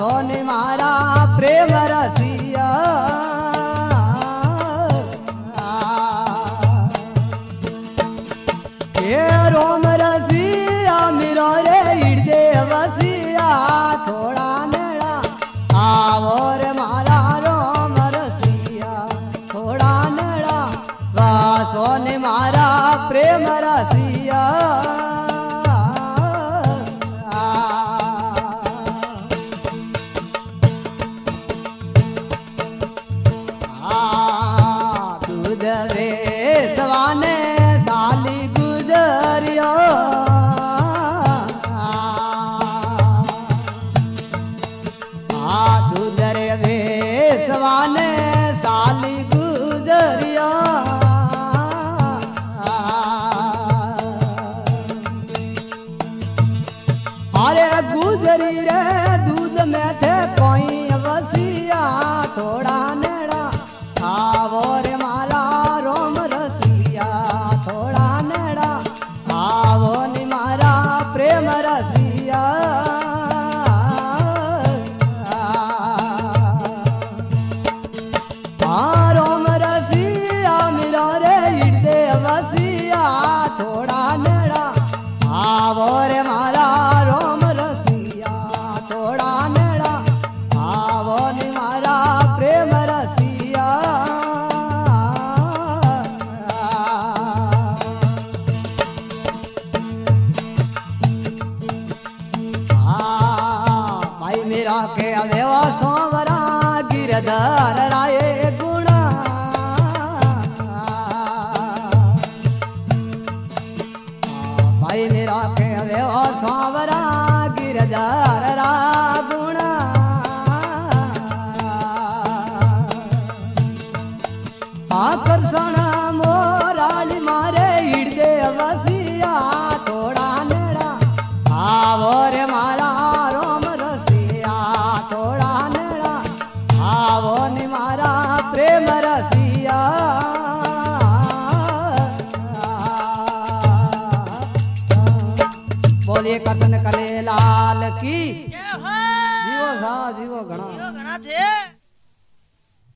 सोने मारा प्रेम रसिया हे रोम रसिया मिरो रे हृदय वसिया थोड़ा नेड़ा आवो रे मारा रोम रसिया थोड़ा नेड़ा सोने मारा प्रेम रसिया दूध वे सवाने साली गुजरियो दूध वे सवाने साली गुजरियो अरे गुजरी रे दूध में थे कोई वसिया थोड़ा नेड़ा आवो रे मारा रोम रसिया थोड़ा नेड़ा आवो नि मारा प्रेम रसिया रोम रसिया मिलो रे हृदय वसिया थोड़ा नेड़ा आवो रे मारा रोम रसिया थोड़ा नेड़ा आवो नि मारा प्रेम रसिया भाई मेरा के अवेवा सोवरा गिरधर राय गुणा भाई मेरा के अवेवा सोवरा गिरधर रा गुणा आकर्षण मोराली मारे हृदय वसिया थोड़ा नेड़ा आवो रे मारा रोम रसिया थोड़ा नेड़ा आवो नि मारा प्रेम रसिया बोलिए कृष्ण कले लाल की जीवो सा जीवो घना थे।